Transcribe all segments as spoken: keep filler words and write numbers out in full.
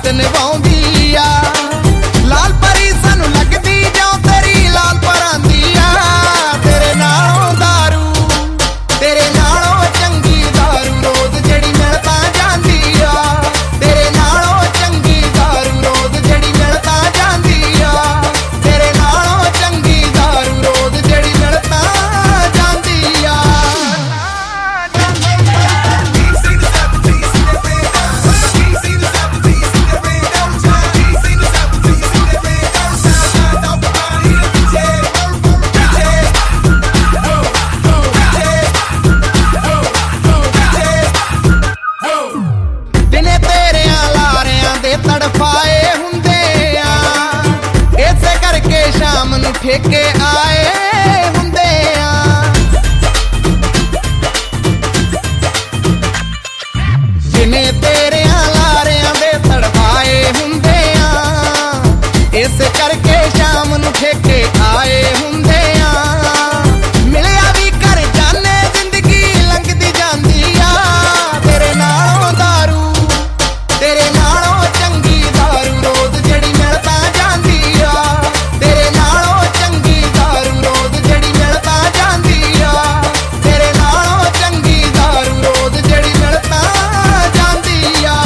ਨਿਭਾਉਂਦੀ ਆ। ਲਾਲ ਪਰੀ ਸਾਨੂੰ ਲੱਗਦੀ ਜਿਉਂ ਤੇਰੀ ਲਾਲ ਪਰਾਂਦੀ ਆ। ਤੇਰੇ ਨਾਲੋਂ ਦਾਰੂ ਤੇਰੇ ਨਾਲੋਂ ਚੰਗੀ ਦਾਰੂ ਰੋਜ਼ ਜਿਹੜੀ ਮਿਲ ਤਾਂ ਜਾਂਦੀ ਆ। ਤੇਰੇ ਨਾਲੋਂ ਚੰਗੀ ਦਾਰੂ ਰੋਜ਼ ਜਿਹੜੀ ਮਿਲ ਤਾਂ ਜਾਂਦੀ ਆ। ਤੇਰੇ ਨਾਲੋਂ ਚੰਗੀ ਦਾਰੂ ਰੋਜ਼ ਜਿਹੜੀ ਮਿਲ ਤਾਂ ਜਾਂਦੀ ਆ। ਦਿਨੇ ਤੇਰਿਆਂ ਲਾਰਿਆਂ ਦੇ ਤੜਫਾਏ ਹੁੰਦੇ ਆ। ਇਸੇ ਕਰਕੇ ਸ਼ਾਮ ਨੂੰ ਠੇਕੇ ਆਏ ਹੁੰਦੇ ਆ। ਦਿਨੇ ਤੇਰਿਆਂ ਲਾਰਿਆਂ ਦੇ ਤੜਫਾਏ ਹੁੰਦੇ ਆ। ਇਸੇ ਕਰਕੇ ਸ਼ਾਮ ਨੂੰ ਠੇਕੇ ਆਏ ਹੁੰਦੇ ਆ। ਮਿਲਿਆ ਵੀ ਕਰ ਜਾਨੇ ਜ਼ਿੰਦਗੀ ਲੰਘਦੀ ਜਾਂਦੀ ਆ। ਤੇਰੇ ਨਾਲੋਂ ਦਾਰੂ ਤੇਰੇ ਨਾਲੋਂ ਚੰਗੀ ਦਾਰੂ ਰੋਜ਼ ਜਿਹੜੀ ਮਿਲ ਤਾਂ ਜਾਂਦੀ ਆ। ਤੇਰੇ ਨਾਲੋਂ ਚੰਗੀ ਦਾਰੂ ਰੋਜ਼ ਜਿਹੜੀ ਮਿਲ ਤਾਂ ਜਾਂਦੀ ਆ। ਤੇਰੇ ਨਾਲੋਂ ਚੰਗੀ ਦਾਰੂ ਰੋਜ਼ ਜਿਹੜੀ ਮਿਲ ਤਾਂ ਜਾਂਦੀ ਆ।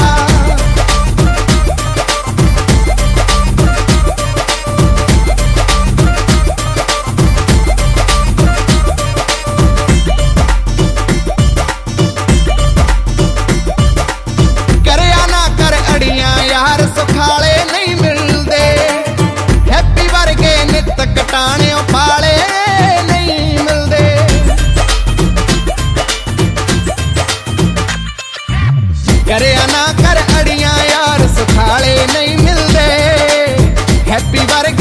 ਕਰਿਆ ਨਾ ਕਰ ਅੜੀਆਂ ਯਾਰ ਸੁਖਾਲੇ ਨਹੀਂ ਮਿਲਦੇ। ਹੈਪੀ ਵਰਗੇ ਨਿੱਤ ਕਟਾਣਿਓ ਪਾਲੇ ਨਹੀਂ ਮਿਲਦੇ। ਕਰਿਆ ਨਾ ਕਰ ਅੜੀਆਂ ਯਾਰ ਸੁਖਾਲੇ ਨਹੀਂ ਮਿਲਦੇ। ਹੈਪੀ ਵਰਗੇ